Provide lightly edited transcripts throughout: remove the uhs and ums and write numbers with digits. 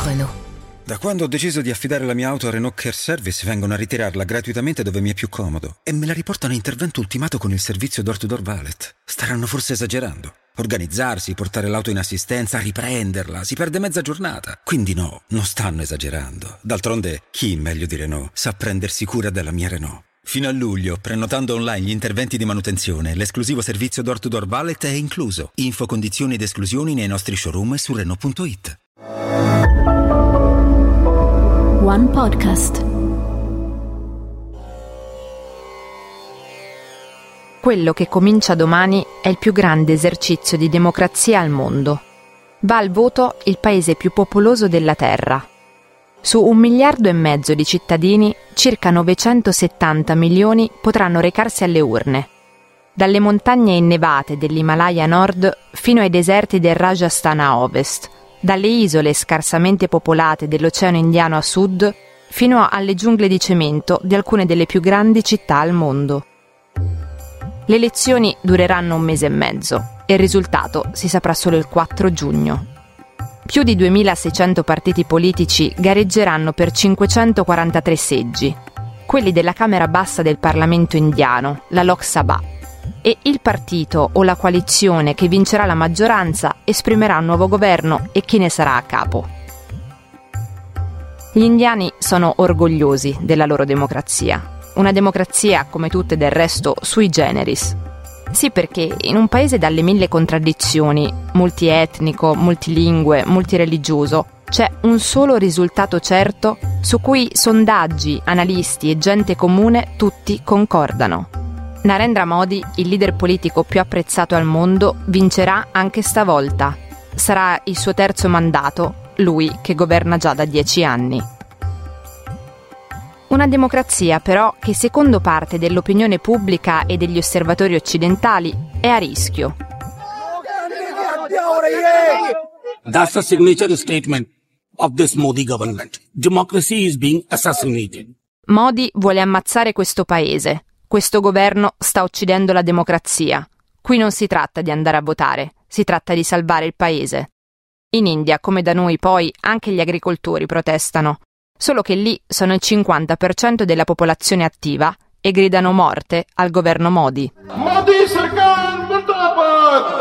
Renault. Da quando ho deciso di affidare la mia auto a Renault Care Service vengono a ritirarla gratuitamente dove mi è più comodo e me la riportano a intervento ultimato con il servizio door-to-door valet. Staranno forse esagerando. Organizzarsi, portare l'auto in assistenza, riprenderla, si perde mezza giornata. Quindi no, non stanno esagerando. D'altronde, chi meglio di Renault sa prendersi cura della mia Renault? Fino a luglio, prenotando online gli interventi di manutenzione, l'esclusivo servizio door-to-door valet è incluso. Info, condizioni ed esclusioni nei nostri showroom e su Renault.it. One Podcast. Quello che comincia domani è il più grande esercizio di democrazia al mondo. Va al voto il paese più popoloso della Terra. Su 1,5 miliardi di cittadini, circa 970 milioni potranno recarsi alle urne. Dalle montagne innevate dell'Himalaya a nord fino ai deserti del Rajasthan a ovest, dalle isole scarsamente popolate dell'Oceano Indiano a sud fino alle giungle di cemento di alcune delle più grandi città al mondo. Le elezioni dureranno 1 mese e mezzo e il risultato si saprà solo il 4 giugno. Più di 2.600 partiti politici gareggeranno per 543 seggi, quelli della Camera Bassa del Parlamento indiano, la Lok Sabha, e il partito o la coalizione che vincerà la maggioranza esprimerà un nuovo governo e chi ne sarà a capo. Gli indiani sono orgogliosi della loro democrazia, una democrazia come tutte del resto sui generis. Sì, perché in un paese dalle 1000 contraddizioni, multietnico, multilingue, multireligioso, c'è un solo risultato certo su cui sondaggi, analisti e gente comune tutti concordano. Narendra Modi, il leader politico più apprezzato al mondo, vincerà anche stavolta. Sarà il suo terzo mandato, lui che governa già da 10 anni. Una democrazia, però, che secondo parte dell'opinione pubblica e degli osservatori occidentali è a rischio. That's the signature statement of this Modi government. Democracy is being assassinated. Modi vuole ammazzare questo paese. Questo governo sta uccidendo la democrazia. Qui non si tratta di andare a votare, si tratta di salvare il paese. In India, come da noi poi, anche gli agricoltori protestano. Solo che lì sono il 50% della popolazione attiva e gridano morte al governo Modi. Modi Sarkar Murdabad!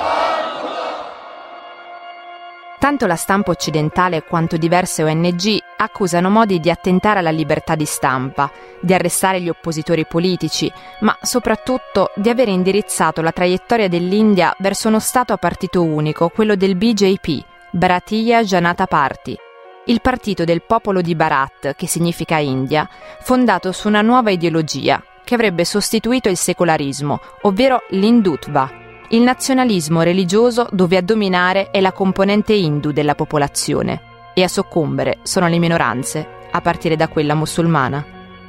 Tanto la stampa occidentale quanto diverse ONG accusano Modi di attentare alla libertà di stampa, di arrestare gli oppositori politici, ma soprattutto di aver indirizzato la traiettoria dell'India verso uno stato a partito unico, quello del BJP, Bharatiya Janata Party, il partito del popolo di Bharat, che significa India, fondato su una nuova ideologia che avrebbe sostituito il secolarismo, ovvero l'Hindutva, il nazionalismo religioso dove a dominare è la componente hindu della popolazione e a soccombere sono le minoranze, a partire da quella musulmana.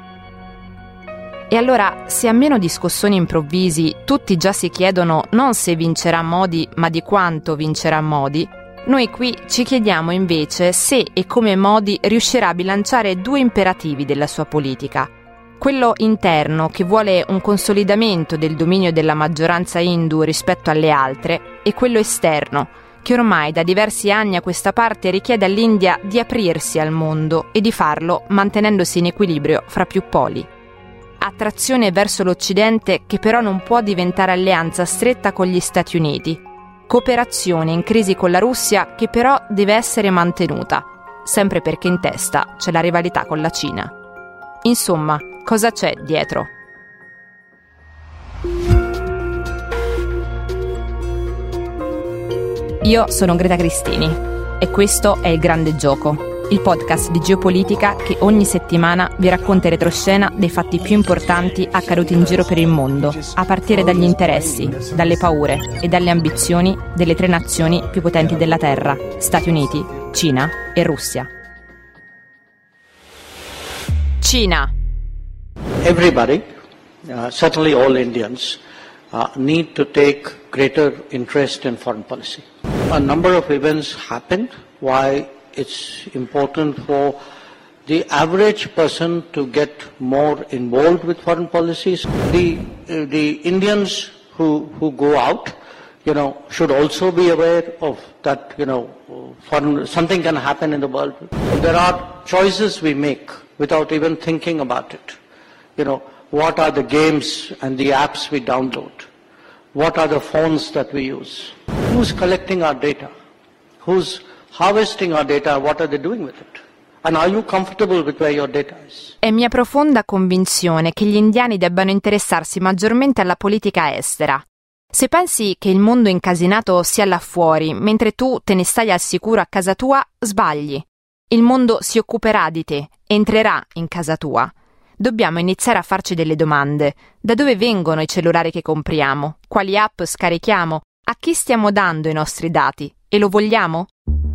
E allora, se a meno di scossoni improvvisi tutti già si chiedono non se vincerà Modi, ma di quanto vincerà Modi, noi qui ci chiediamo invece se e come Modi riuscirà a bilanciare 2 imperativi della sua politica. Quello interno, che vuole un consolidamento del dominio della maggioranza hindu rispetto alle altre, e quello esterno, che ormai da diversi anni a questa parte richiede all'India di aprirsi al mondo e di farlo mantenendosi in equilibrio fra più poli. Attrazione verso l'Occidente che però non può diventare alleanza stretta con gli Stati Uniti. Cooperazione in crisi con la Russia che però deve essere mantenuta, sempre perché in testa c'è la rivalità con la Cina. Insomma, cosa c'è dietro? Io sono Greta Cristini e questo è Il Grande Gioco, il podcast di geopolitica che ogni settimana vi racconta in retroscena dei fatti più importanti accaduti in giro per il mondo, a partire dagli interessi, dalle paure e dalle ambizioni delle 3 nazioni più potenti della Terra, Stati Uniti, Cina e Russia. Cina. Everybody, certainly all Indians, need to take greater interest in foreign policy. A number of events happened why it's important for the average person to get more involved with foreign policies. The Indians who go out should also be aware of that, something can happen in the world. There are choices we make without even thinking about it. What are the games and the apps we download? What are the phones that we use? Who's collecting our data? Who's harvesting our data? What are they doing with it? And are you comfortable with where your data is? È mia profonda convinzione che gli indiani debbano interessarsi maggiormente alla politica estera. Se pensi che il mondo incasinato sia là fuori, mentre tu te ne stai al sicuro a casa tua, sbagli. Il mondo si occuperà di te, entrerà in casa tua. Dobbiamo iniziare a farci delle domande. Da dove vengono i cellulari che compriamo? Quali app scarichiamo? A chi stiamo dando i nostri dati? E lo vogliamo?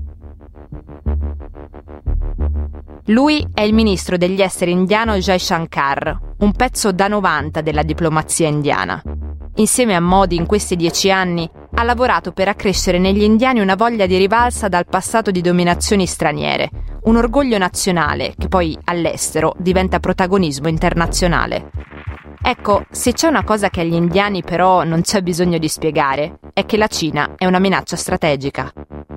Lui è il ministro degli esteri indiano Jai Shankar, un pezzo da 90 della diplomazia indiana. Insieme a Modi in questi 10 anni ha lavorato per accrescere negli indiani una voglia di rivalsa dal passato di dominazioni straniere, un orgoglio nazionale che poi all'estero diventa protagonismo internazionale. Ecco, se c'è una cosa che agli indiani però non c'è bisogno di spiegare, è che la Cina è una minaccia strategica.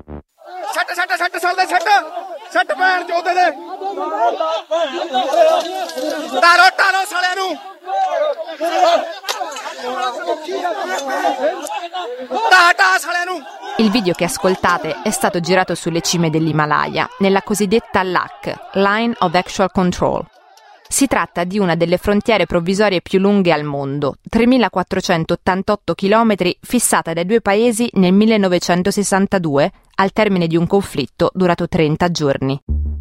Il video che ascoltate è stato girato sulle cime dell'Himalaya, nella cosiddetta LAC, Line of Actual Control. Si tratta di una delle frontiere provvisorie più lunghe al mondo, 3.488 km fissata dai due paesi nel 1962, al termine di un conflitto durato 30 giorni.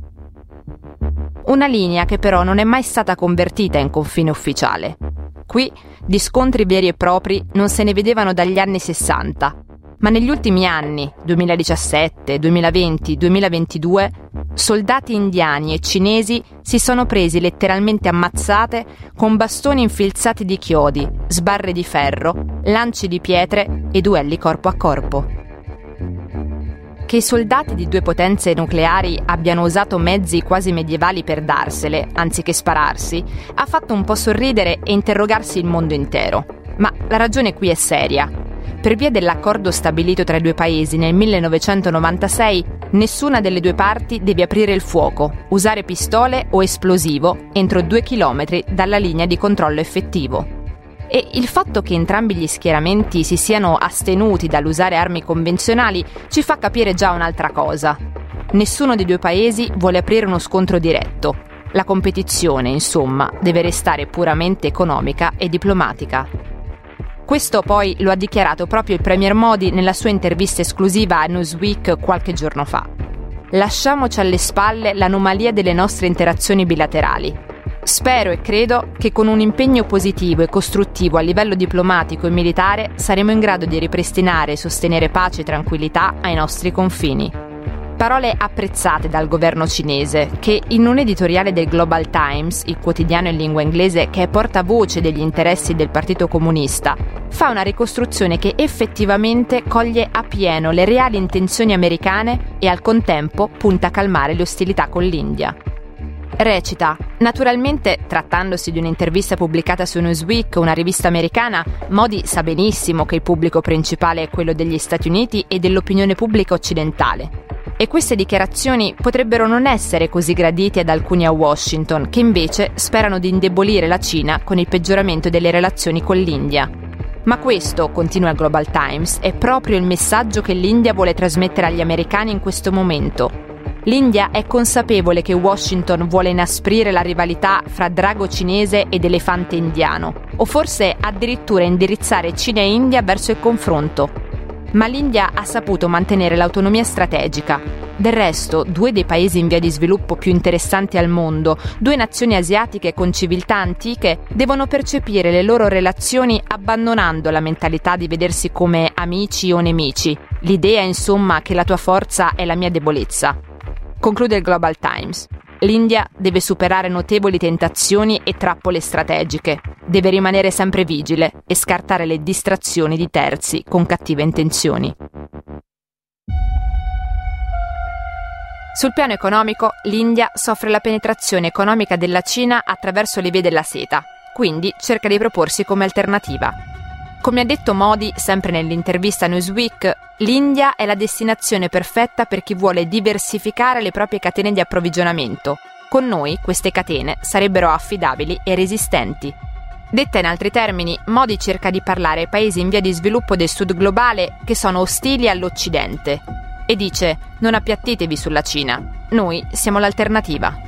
Una linea che però non è mai stata convertita in confine ufficiale. Qui di scontri veri e propri non se ne vedevano dagli anni 60, ma negli ultimi anni, 2017, 2020, 2022, soldati indiani e cinesi si sono presi letteralmente ammazzate con bastoni infilzati di chiodi, sbarre di ferro, lanci di pietre e duelli corpo a corpo. Che i soldati di due potenze nucleari abbiano usato mezzi quasi medievali per darsele, anziché spararsi, ha fatto un po' sorridere e interrogarsi il mondo intero. Ma la ragione qui è seria. Per via dell'accordo stabilito tra i due paesi nel 1996, nessuna delle due parti deve aprire il fuoco, usare pistole o esplosivo entro 2 chilometri dalla linea di controllo effettivo. E il fatto che entrambi gli schieramenti si siano astenuti dall'usare armi convenzionali ci fa capire già un'altra cosa. Nessuno dei due paesi vuole aprire uno scontro diretto. La competizione, insomma, deve restare puramente economica e diplomatica. Questo poi lo ha dichiarato proprio il Premier Modi nella sua intervista esclusiva a Newsweek qualche giorno fa. Lasciamoci alle spalle l'anomalia delle nostre interazioni bilaterali. Spero e credo che con un impegno positivo e costruttivo a livello diplomatico e militare saremo in grado di ripristinare e sostenere pace e tranquillità ai nostri confini. Parole apprezzate dal governo cinese che, in un editoriale del Global Times, il quotidiano in lingua inglese che è portavoce degli interessi del Partito Comunista, fa una ricostruzione che effettivamente coglie appieno le reali intenzioni americane e al contempo punta a calmare le ostilità con l'India. Recita: naturalmente, trattandosi di un'intervista pubblicata su Newsweek, una rivista americana, Modi sa benissimo che il pubblico principale è quello degli Stati Uniti e dell'opinione pubblica occidentale. E queste dichiarazioni potrebbero non essere così gradite ad alcuni a Washington, che invece sperano di indebolire la Cina con il peggioramento delle relazioni con l'India. Ma questo, continua il Global Times, è proprio il messaggio che l'India vuole trasmettere agli americani in questo momento. L'India è consapevole che Washington vuole inasprire la rivalità fra drago cinese ed elefante indiano, o forse addirittura indirizzare Cina e India verso il confronto. Ma l'India ha saputo mantenere l'autonomia strategica. Del resto, due dei paesi in via di sviluppo più interessanti al mondo, due nazioni asiatiche con civiltà antiche, devono percepire le loro relazioni abbandonando la mentalità di vedersi come amici o nemici. L'idea, insomma, che la tua forza è la mia debolezza. Conclude il Global Times. L'India deve superare notevoli tentazioni e trappole strategiche. Deve rimanere sempre vigile e scartare le distrazioni di terzi con cattive intenzioni. Sul piano economico, l'India soffre la penetrazione economica della Cina attraverso le vie della seta, quindi cerca di proporsi come alternativa. Come ha detto Modi, sempre nell'intervista a Newsweek, l'India è la destinazione perfetta per chi vuole diversificare le proprie catene di approvvigionamento. Con noi queste catene sarebbero affidabili e resistenti. Detta in altri termini, Modi cerca di parlare ai paesi in via di sviluppo del sud globale che sono ostili all'Occidente e dice: non appiattitevi sulla Cina, noi siamo l'alternativa.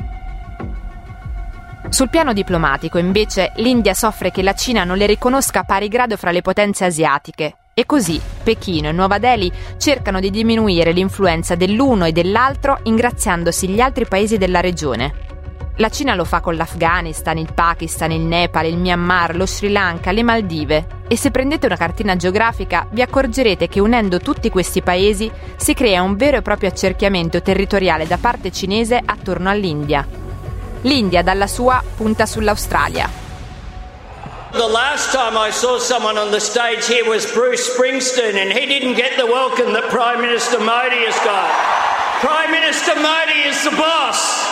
Sul piano diplomatico, invece, l'India soffre che la Cina non le riconosca a pari grado fra le potenze asiatiche e così Pechino e Nuova Delhi cercano di diminuire l'influenza dell'uno e dell'altro ingraziandosi gli altri paesi della regione. La Cina lo fa con l'Afghanistan, il Pakistan, il Nepal, il Myanmar, lo Sri Lanka, le Maldive. E se prendete una cartina geografica vi accorgerete che unendo tutti questi paesi si crea un vero e proprio accerchiamento territoriale da parte cinese attorno all'India. L'India, dalla sua, punta sull'Australia. The last time I saw someone on the stage here was Bruce Springsteen, and he didn't get the welcome that Prime Minister Modi has got. Prime Minister Modi is the boss.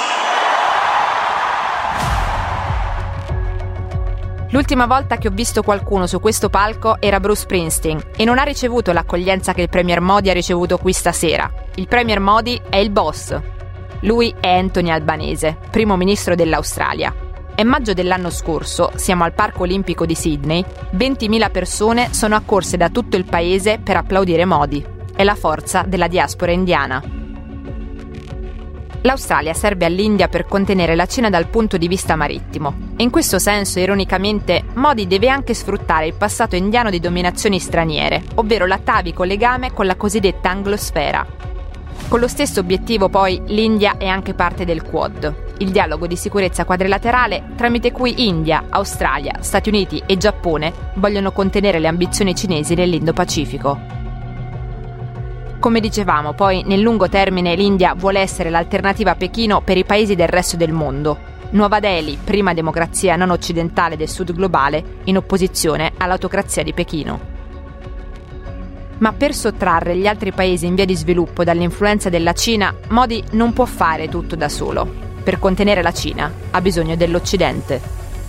L'ultima volta che ho visto qualcuno su questo palco era Bruce Springsteen e non ha ricevuto l'accoglienza che il Premier Modi ha ricevuto qui stasera. Il Premier Modi è il boss. Lui è Anthony Albanese, primo ministro dell'Australia. È maggio dell'anno scorso, siamo al Parco Olimpico di Sydney, 20.000 persone sono accorse da tutto il paese per applaudire Modi. È la forza della diaspora indiana. L'Australia serve all'India per contenere la Cina dal punto di vista marittimo. E in questo senso, ironicamente, Modi deve anche sfruttare il passato indiano di dominazioni straniere, ovvero l'atavico legame con la cosiddetta anglosfera. Con lo stesso obiettivo, poi, l'India è anche parte del Quad, il dialogo di sicurezza quadrilaterale tramite cui India, Australia, Stati Uniti e Giappone vogliono contenere le ambizioni cinesi nell'Indo-Pacifico. Come dicevamo, poi, nel lungo termine l'India vuole essere l'alternativa a Pechino per i paesi del resto del mondo. Nuova Delhi, prima democrazia non occidentale del sud globale, in opposizione all'autocrazia di Pechino. Ma per sottrarre gli altri paesi in via di sviluppo dall'influenza della Cina, Modi non può fare tutto da solo. Per contenere la Cina ha bisogno dell'Occidente.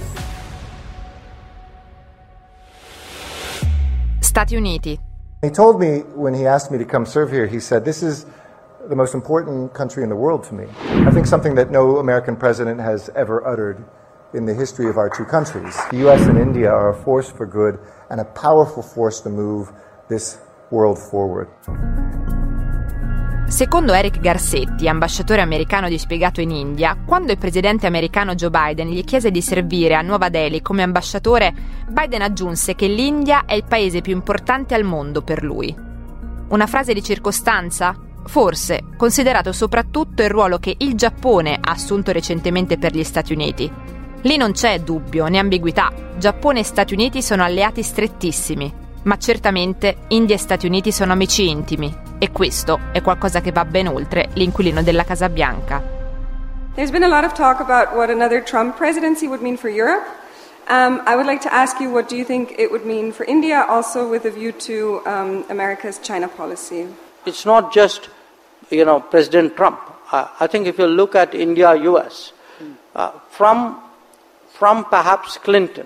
Stati Uniti. He told me when he asked me to come serve here, he said, "This is the most important country in the world to me." I think something that no American president has ever uttered in the history of our two countries. The US and India are a force for good and a powerful force to move this world forward. Secondo Eric Garcetti, ambasciatore americano dispiegato in India, quando il presidente americano Joe Biden gli chiese di servire a Nuova Delhi come ambasciatore, Biden aggiunse che l'India è il paese più importante al mondo per lui. Una frase di circostanza? Forse, considerato soprattutto il ruolo che il Giappone ha assunto recentemente per gli Stati Uniti. Lì non c'è dubbio né ambiguità, Giappone e Stati Uniti sono alleati strettissimi. Ma certamente India e Stati Uniti sono amici intimi e questo è qualcosa che va ben oltre l'inquilino della Casa Bianca. There's been a lot of talk about what another Trump presidency would mean for Europe. I would like to ask you, what do you think it would mean for India, also with a view to America's China policy? It's not just, President Trump. I think if you look at India-US, from perhaps Clinton,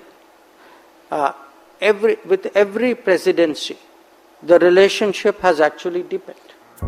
with every presidency, the relationship has actually deepened.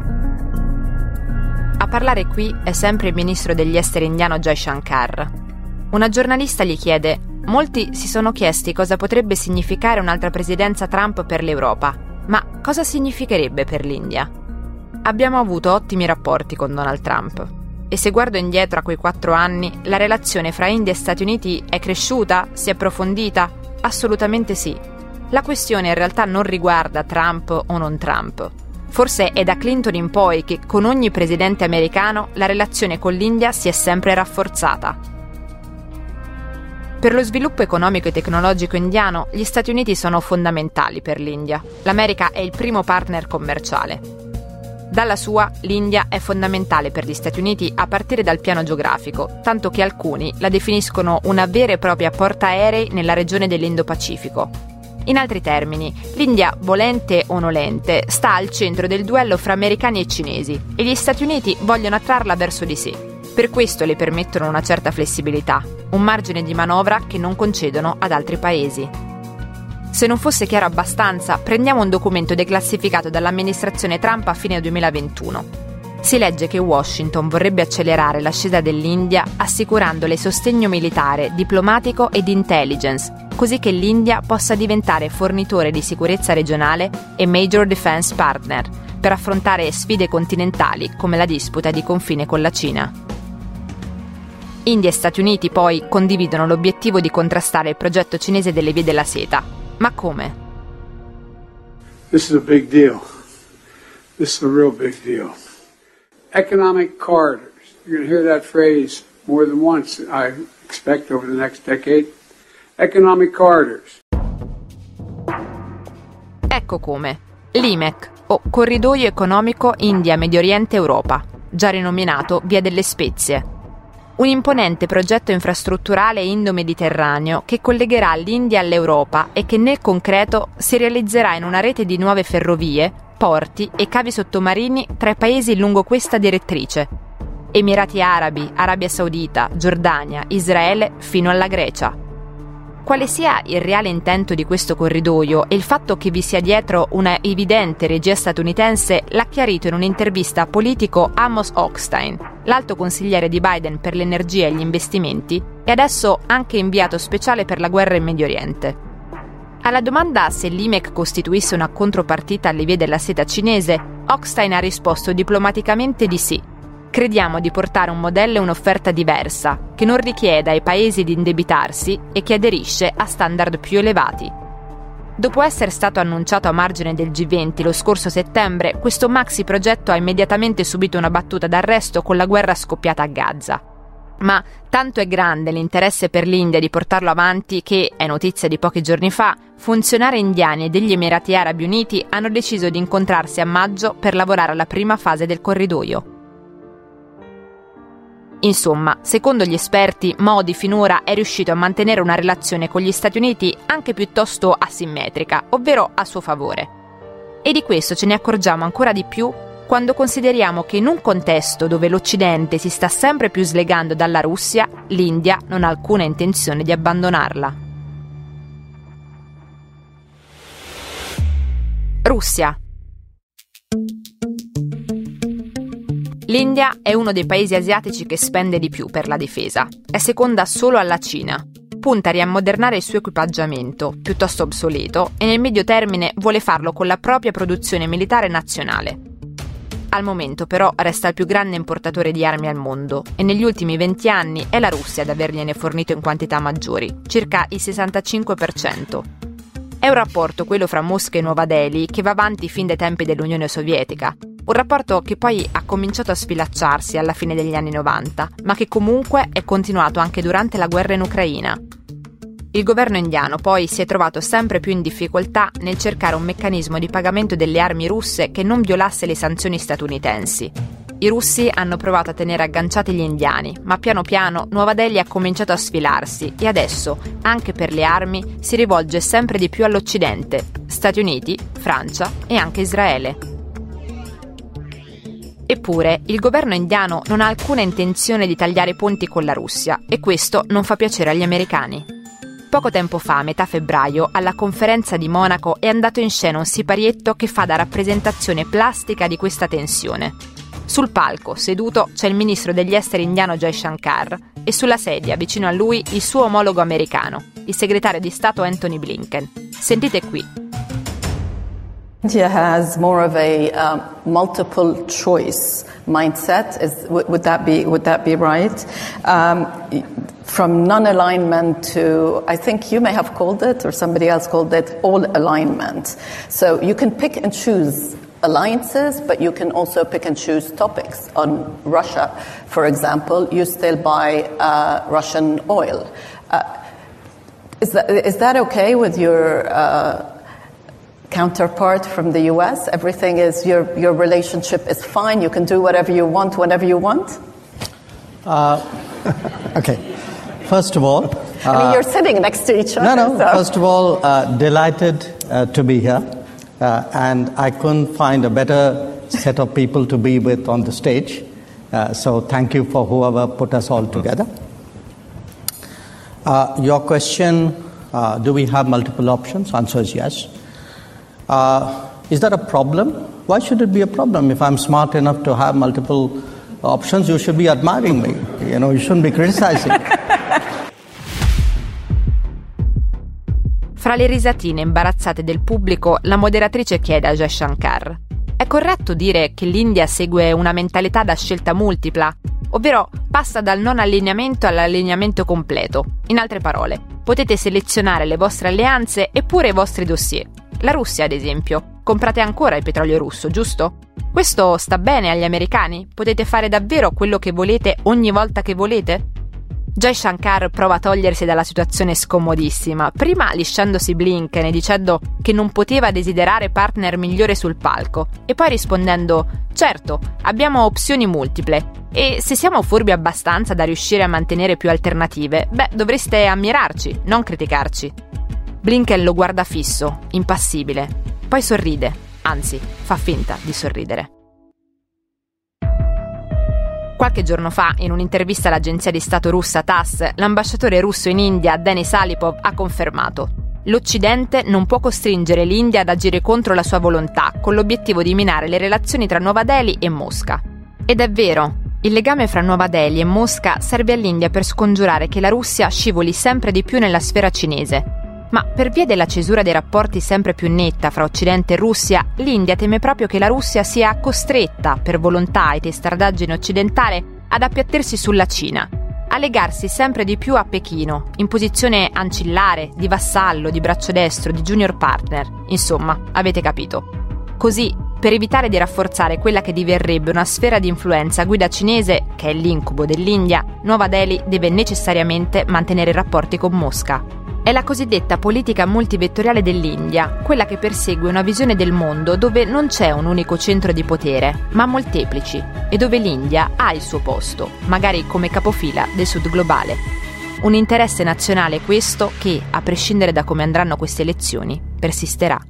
A parlare qui è sempre il ministro degli esteri indiano Jai Shankar. Una giornalista gli chiede: molti si sono chiesti cosa potrebbe significare un'altra presidenza Trump per l'Europa, ma cosa significherebbe per l'India? Abbiamo avuto ottimi rapporti con Donald Trump. E se guardo indietro a quei 4 anni, la relazione fra India e Stati Uniti è cresciuta? Si è approfondita? Assolutamente sì. La questione in realtà non riguarda Trump o non Trump. Forse è da Clinton in poi che con ogni presidente americano la relazione con l'India si è sempre rafforzata. Per lo sviluppo economico e tecnologico indiano, gli Stati Uniti sono fondamentali per l'India. L'America è il primo partner commerciale. Dalla sua, l'India è fondamentale per gli Stati Uniti a partire dal piano geografico, tanto che alcuni la definiscono una vera e propria portaerei nella regione dell'Indo-Pacifico. In altri termini, l'India, volente o nolente, sta al centro del duello fra americani e cinesi e gli Stati Uniti vogliono attrarla verso di sé. Per questo le permettono una certa flessibilità, un margine di manovra che non concedono ad altri paesi. Se non fosse chiaro abbastanza, prendiamo un documento declassificato dall'amministrazione Trump a fine 2021. Si legge che Washington vorrebbe accelerare l'ascesa dell'India assicurandole sostegno militare, diplomatico e di intelligence, così che l'India possa diventare fornitore di sicurezza regionale e major defense partner per affrontare sfide continentali come la disputa di confine con la Cina. India e Stati Uniti poi condividono l'obiettivo di contrastare il progetto cinese delle vie della seta. Ma come? This is a big deal. This is a real big deal. Economic corridors. You're going to hear that phrase more than once, I expect, over the next decade. Economic corridors. Ecco come. L'IMEC, o Corridoio Economico India-Medio Oriente-Europa, già rinominato Via delle Spezie. Un imponente progetto infrastrutturale indo-mediterraneo che collegherà l'India all'Europa e che nel concreto si realizzerà in una rete di nuove ferrovie, porti e cavi sottomarini tra i paesi lungo questa direttrice: Emirati Arabi, Arabia Saudita, Giordania, Israele fino alla Grecia. Quale sia il reale intento di questo corridoio e il fatto che vi sia dietro una evidente regia statunitense l'ha chiarito in un'intervista a politico Amos Hochstein, l'alto consigliere di Biden per l'energia e gli investimenti e adesso anche inviato speciale per la guerra in Medio Oriente. Alla domanda se l'IMEC costituisse una contropartita alle vie della seta cinese, Hochstein ha risposto diplomaticamente di sì. Crediamo di portare un modello e un'offerta diversa, che non richieda ai paesi di indebitarsi e che aderisce a standard più elevati. Dopo essere stato annunciato a margine del G20 lo scorso settembre, questo maxi progetto ha immediatamente subito una battuta d'arresto con la guerra scoppiata a Gaza. Ma tanto è grande l'interesse per l'India di portarlo avanti che, è notizia di pochi giorni fa, funzionari indiani e degli Emirati Arabi Uniti hanno deciso di incontrarsi a maggio per lavorare alla prima fase del corridoio. Insomma, secondo gli esperti, Modi finora è riuscito a mantenere una relazione con gli Stati Uniti anche piuttosto asimmetrica, ovvero a suo favore. E di questo ce ne accorgiamo ancora di più quando consideriamo che in un contesto dove l'Occidente si sta sempre più slegando dalla Russia, l'India non ha alcuna intenzione di abbandonarla. Russia. L'India è uno dei paesi asiatici che spende di più per la difesa. È seconda solo alla Cina. Punta a riammodernare il suo equipaggiamento, piuttosto obsoleto, e nel medio termine vuole farlo con la propria produzione militare nazionale. Al momento però resta il più grande importatore di armi al mondo e negli ultimi 20 anni è la Russia ad avergliene fornito in quantità maggiori, circa il 65%. È un rapporto, quello fra Mosca e Nuova Delhi, che va avanti fin dai tempi dell'Unione Sovietica. Un rapporto che poi ha cominciato a sfilacciarsi alla fine degli anni 90, ma che comunque è continuato anche durante la guerra in Ucraina. Il governo indiano poi si è trovato sempre più in difficoltà nel cercare un meccanismo di pagamento delle armi russe che non violasse le sanzioni statunitensi. I russi hanno provato a tenere agganciati gli indiani, ma piano piano Nuova Delhi ha cominciato a sfilarsi e adesso, anche per le armi, si rivolge sempre di più all'Occidente, Stati Uniti, Francia e anche Israele. Eppure, il governo indiano non ha alcuna intenzione di tagliare ponti con la Russia e questo non fa piacere agli americani. Poco tempo fa, a metà febbraio, alla conferenza di Monaco è andato in scena un siparietto che fa da rappresentazione plastica di questa tensione. Sul palco, seduto, c'è il ministro degli esteri indiano Jai Shankar e sulla sedia, vicino a lui, il suo omologo americano, il segretario di Stato Antony Blinken. Sentite qui. India has more of a multiple choice mindset. Would that be right? From non-alignment to, I think you may have called it, or somebody else called it, all alignment. So you can pick and choose alliances, but you can also pick and choose topics. On Russia, for example, you still buy Russian oil. Is that okay with your counterpart from the US? Everything is, your relationship is fine, you can do whatever you want whenever you want? Okay. First of all, I mean, you're sitting next to each other. No. So. First of all, delighted to be here, and I couldn't find a better set of people to be with on the stage. So thank you for whoever put us all together. Your question Do we have multiple options? Answer is yes. Is that a problem? Why should it be a problem? If I'm smart enough to have multiple options, you should be admiring me. You shouldn't be criticizing. Fra le risatine imbarazzate del pubblico, la moderatrice chiede a Jai Shankar: è corretto dire che l'India segue una mentalità da scelta multipla? Ovvero passa dal non allineamento all'allineamento completo. In altre parole, potete selezionare le vostre alleanze e pure i vostri dossier. La Russia, ad esempio. Comprate ancora il petrolio russo, giusto? Questo sta bene agli americani? Potete fare davvero quello che volete ogni volta che volete? Jai Shankar prova a togliersi dalla situazione scomodissima, prima lisciandosi Blinken e dicendo che non poteva desiderare partner migliore sul palco, e poi rispondendo: certo, abbiamo opzioni multiple, e se siamo furbi abbastanza da riuscire a mantenere più alternative, dovreste ammirarci, non criticarci. Blinken lo guarda fisso, impassibile. Poi sorride, anzi, fa finta di sorridere. Qualche giorno fa, in un'intervista all'agenzia di Stato russa TASS, l'ambasciatore russo in India, Denis Alipov, ha confermato: l'Occidente non può costringere l'India ad agire contro la sua volontà, con l'obiettivo di minare le relazioni tra Nuova Delhi e Mosca. Ed è vero, il legame fra Nuova Delhi e Mosca serve all'India per scongiurare che la Russia scivoli sempre di più nella sfera cinese. Ma per via della cesura dei rapporti sempre più netta fra Occidente e Russia, l'India teme proprio che la Russia sia costretta, per volontà e testardaggine occidentale, ad appiattirsi sulla Cina, a legarsi sempre di più a Pechino, in posizione ancillare, di vassallo, di braccio destro, di junior partner. Insomma, avete capito. Così, per evitare di rafforzare quella che diverrebbe una sfera di influenza a guida cinese, che è l'incubo dell'India, Nuova Delhi deve necessariamente mantenere rapporti con Mosca. È la cosiddetta politica multivettoriale dell'India, quella che persegue una visione del mondo dove non c'è un unico centro di potere, ma molteplici, e dove l'India ha il suo posto, magari come capofila del sud globale. Un interesse nazionale questo che, a prescindere da come andranno queste elezioni, persisterà.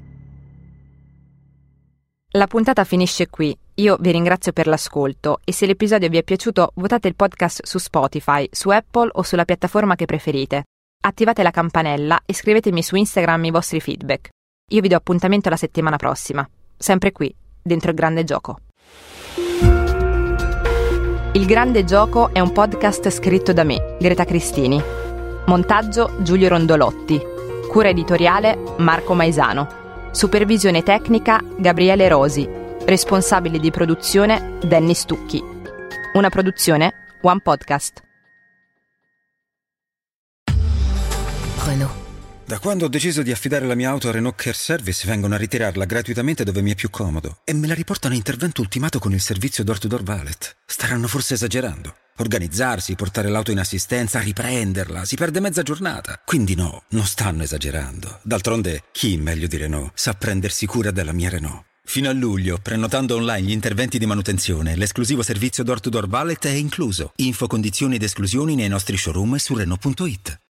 La puntata finisce qui. Io vi ringrazio per l'ascolto e se l'episodio vi è piaciuto votate il podcast su Spotify, su Apple o sulla piattaforma che preferite. Attivate la campanella e scrivetemi su Instagram i vostri feedback. Io vi do appuntamento la settimana prossima, sempre qui, dentro il Grande Gioco. Il Grande Gioco è un podcast scritto da me, Greta Cristini. Montaggio Giulio Rondolotti. Cura editoriale Marco Maisano. Supervisione tecnica Gabriele Rosi. Responsabile di produzione Danny Stucchi. Una produzione One Podcast. Da quando ho deciso di affidare la mia auto a Renault Care Service vengono a ritirarla gratuitamente dove mi è più comodo e me la riportano a intervento ultimato con il servizio door-to-door valet. Staranno forse esagerando. Organizzarsi, portare l'auto in assistenza, riprenderla, si perde mezza giornata. Quindi no, non stanno esagerando. D'altronde, chi meglio di Renault sa prendersi cura della mia Renault? Fino a luglio, prenotando online gli interventi di manutenzione, l'esclusivo servizio door-to-door valet è incluso. Info, condizioni ed esclusioni nei nostri showroom e su Renault.it.